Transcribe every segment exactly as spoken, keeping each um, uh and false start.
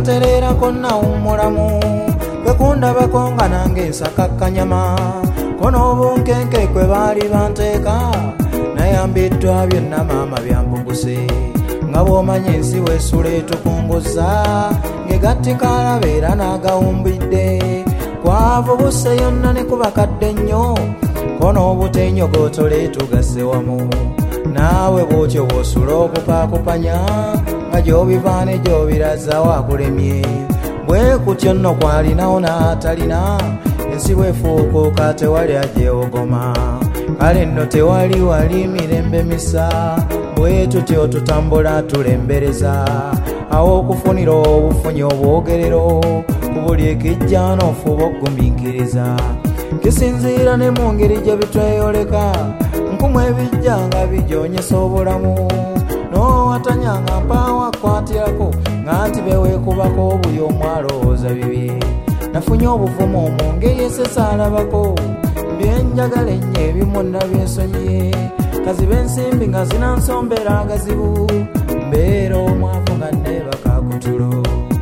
kanterera konna umulamu kwekundabako nga nange nsakakkanyama kono obunkenke kwe baali banteeka nayambiddwa byonna maama byampuguse nga bw'omanya ensi weesula etukunguza ng'egattikala beera n'agawumbidde kwavubuse yonna ne kuba kadde nnyo kono obutenyogootole tugase wamu naawe bw'otyo bw'osula okupaakupanya nga gy'obiva ne gy'obiraza waakulemye bwe kutyo nno kwalinawo n'atalina ensi bwefuukuuka tewali agyewogoma kale nno tewali wali mirembe misa bwe tutyo tutambula tulembereza awo okufunira obufunyi obwogerero ku buli ekijja n'ofuba okugumiikiriza kisinziira ne mu ngeri gye bitweyoleka nkumu ebijja nga bijoonyesa obulamu n'owatanyanga mpaawo akwatirako nga nti beweekubako buli omu alowooza bibi nafunye obuvumu mu ngeri esesaalabako byenjagala ennyo ebimu nabyensonyiye kazibe ensimbi nga zinansombera agazibu mbeera omwavu nga neebaka kutulo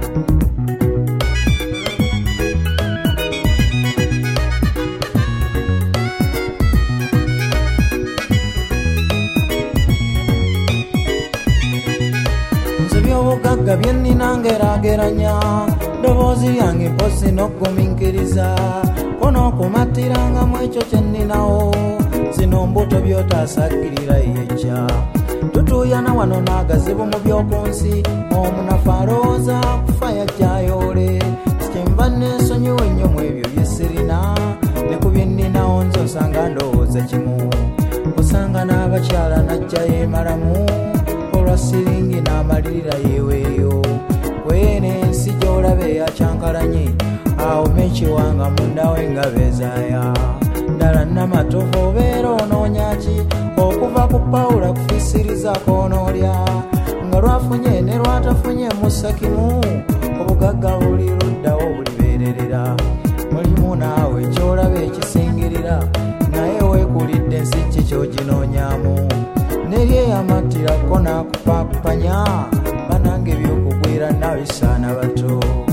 nze by'obugagga bye nnina ngeraageranya ddoboozi lyange mpozi n'okgumiikiriza konookumattirangamu ekyo kye nninawo zino mbuto by'otaasagirira yejja tutuuyana wano n'agazibu mu by'oku nsi omunafu alowooza kufa yajjayoole sikyenva n'ensonyiwa ennyo mu ebyo bye sirina ne ku bye nninawo nze osanga ndowooza kimu osanga n'abakyala najja yeemalamu olwa siringi n'amalirira yeeweeyo kwene ensi gy'olaba eyakyankalanye awo mekiwanga mundawe nga bezaaya ddala namatovu obeera onoonya ki okuva ku pawula kufiisiriza konoolya nga lwafunye ne lwatafunye musa kimu obugagga buli luddawo bulibeererera mulimu naawe kyolaba ekisingirira naye weekulidde ensi ki kyoginoonyaamu neryeyamatirako n'akupaakupanya banange ebyokugwira nabisaana bato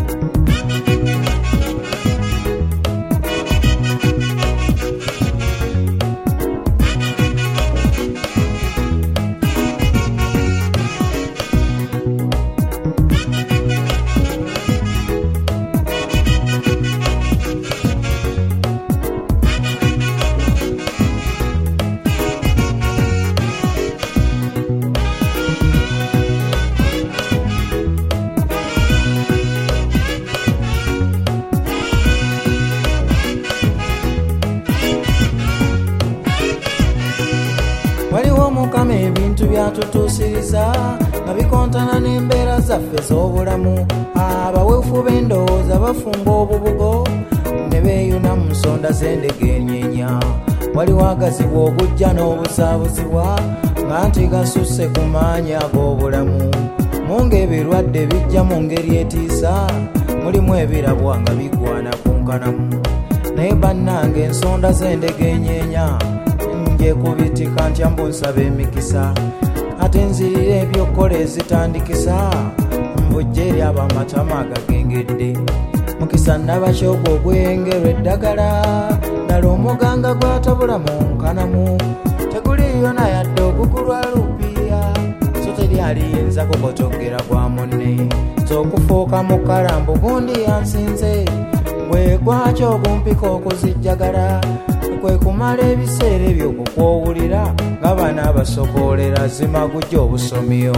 waliwo mukama ebintu byatutuusiriza nga bikontana n'embeera zaffe z'obulamu abaweefu b'endowooza bafunga obubugo ne beeyuna mu nsonda z'endege ennyenya waliwo agazibu ogujja n'obuzaabuzibwa nga nti gasusse ku maanyi ag'obulamu mu ng'ebirwadde bijja mu ngeri etiisa mulimu ebirabwa nga bigwana ku nkanamu naye bannange ensonda z'endege ennyenya nje kubitika ntya mbu nsaba emikisa ate nzirira ebyokola ezitandikisa mbujja eri abamatama agagengedde mukisa nabakyogo ogweyengerwa eddagala ddala omuganga gwatabula mu nkanamu teguliyo nayadde ogugulwa lupiira so teri aliyinza kukotogera gwa munne z'okufuuka mu kalambu gundi yansinze bwe gwakyo ogumpika okuzijjagala kwe kumala ebiseera ebyo kukwowulira nga bana abasokoolera zimagujja obusomiyo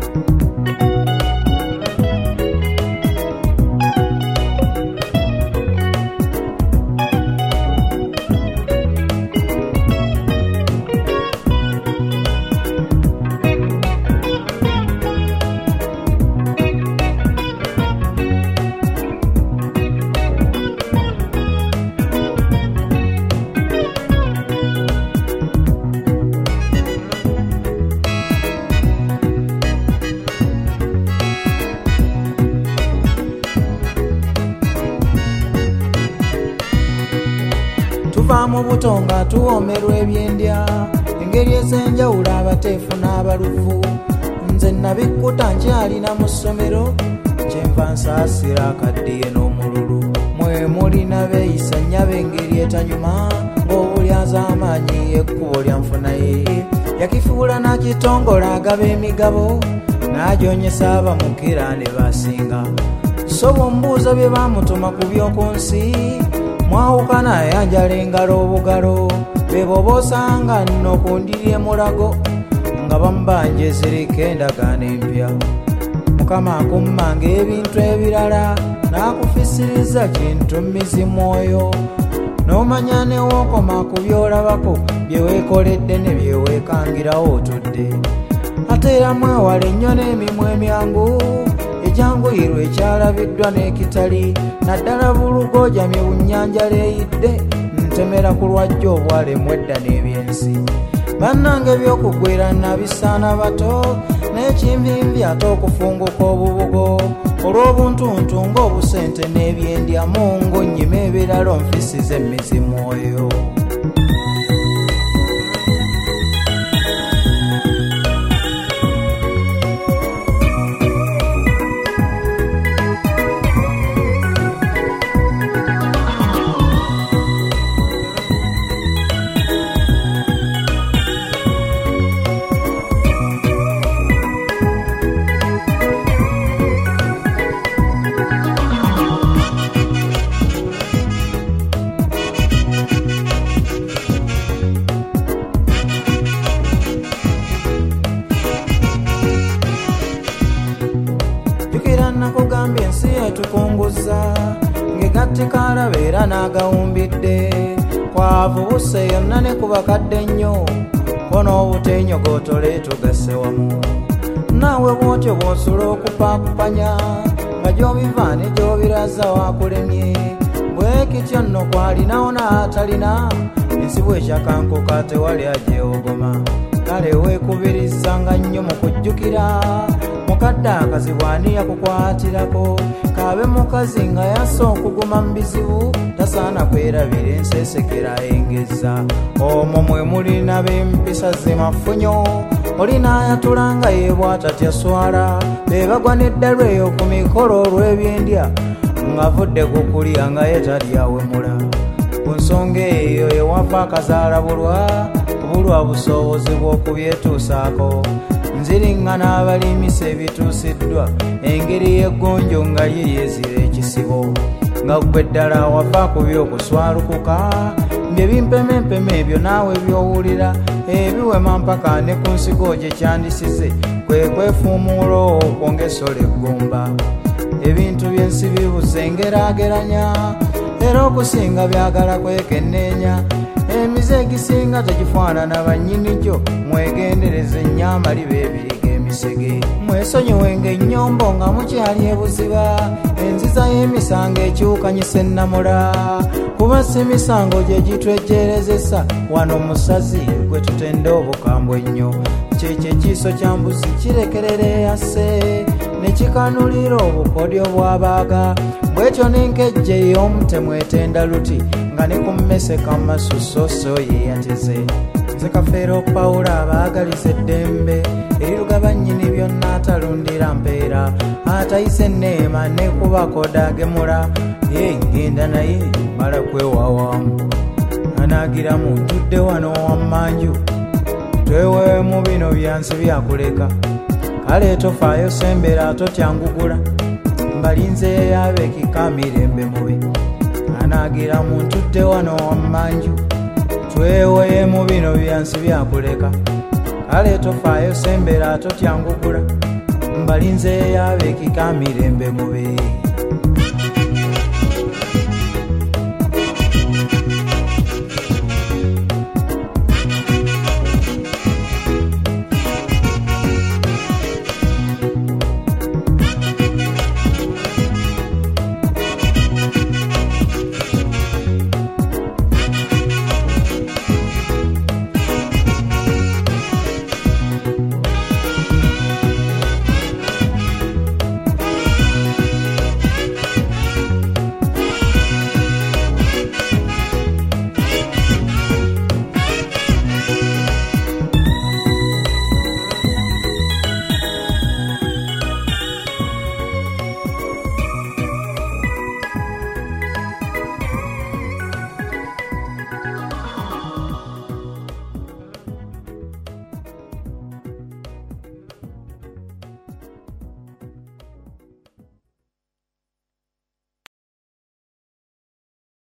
tuva mu buto nga tuwomerwa ebyendya engeri ez'enjawulo abateefu n'abaluvu nze nabikkuta nkyalina mu ssomero kyenva nsaasira akaddiye n'omululu mwe mulina beeyisa nnya b'engeri etanyuma ng'obulyaza amaanyi ekkubo lya nfuna ye yakifuula n'akitongola agaba emigabo n'agyonyesa abamukira ne basinga so bw'ombuuza bye baamutuma ku by'oku nsi mwawukana ayanjala engalo obugalo bebo boosanga nno ku ndiri emulago nga bamubanja ezirika endagaano empya mukama akummanga ebintu ebirala n'akufisiriza kintu mizimwoyo n'omanya newookoma ku by'olabako bye weekoledde ne bye weekangirawo otudde ate era mwewala ennyo n'emimwa emyangu ekyanguyirwa ekyalabiddwa n'ekitali naddala bulugojamye bunnyanja leeyidde ntemera ku lwajja obwalemu edda n'ebyensi bannange ebyokugwera nabisaana bato n'ekinvimbi ate okufunguka obubugo olw'obuntuntu ng'obusente n'ebyendyamu ng'onnyima ebirala onfisiza emizimu oyo nakugambye ensi etukunguza ng'egattikala beera n'agawumbidde kwavu buse yonna ne ku bakadde nnyo ko n'obutenyogootole tugase wamu naawe bw'otyo bw'osula okupaakupanya nga gy'obiva ne gy'obiraza waakulemye bwe kityo nno kwalinawo n'atalina ensi bw'ekyakankuka tewali agyewogoma kale weekubirizanga nnyo mu kujjukira mukadde akazibu ani yakukwatirako kabe mukazi nga yassa okuguma mu bizibu tasaana kwerabira enseesekera engeza omwo mwe mulina b'empisa zimafunyo olina ayatulanga yeebwatatya swala be bagwa n'eddalu eyo ku mikolo olw'ebyendya ng'avudde ku kulya nga ye talyawemula ku nsonga eyo ewava akazaala bulwa obulwa busobozi bw'okubyetuusaako nziriŋŋana abalimisa ebituusiddwa engeri y'eggonjo nga ye yeezira ekisibo nga ggwe ddala wava ku by'okuswalukuka bye bimpemempeme ebyo naawe by'owulira ebiwema mpaka ne ku nsigo gye kyandisize kwe kwefuumuula okwo ng'essola eggumba ebintu by'ensi bibuze engeraageranya era okusinga byagala kwekenneenya emize egisinga tegifaanana bannyini gyo mwegendereze nnyo amaliba ebiriga emisege mwesonyiwenga ennyombo nga mukyali ebuziba enziza y'emisango ekyukanyisa ennamula kuba si misango gye gitwejjerezesa wano musazi gwe tutenda obukambwe ennyo kyekyo ekiiso kya mbuzi kirekerera eyase ne kikanulira obukodyo bw'abaaga bwetyo n'enkejje y'omutemu etenda luti nga ne ku mmese kamasusoso ye yateze nze Kafeero Pawulo abaagaliza eddembe eriruga nnyini byonna atalundira mpeera atayise enneema ne kubakoda agemula ye ngenda naye mala kwewawaamu anaagiramu ntudde wano wammanju tweweemu bino byansi byakuleka kale tofaayo sembera totyangugula mbalinze yabeekika mirembe mubi anaagiramu ntudde wano wammanju tweweemu bino byansi byakuleka kale tofaayo sembera totyangugula mbalinze yabeekika mirembe mubi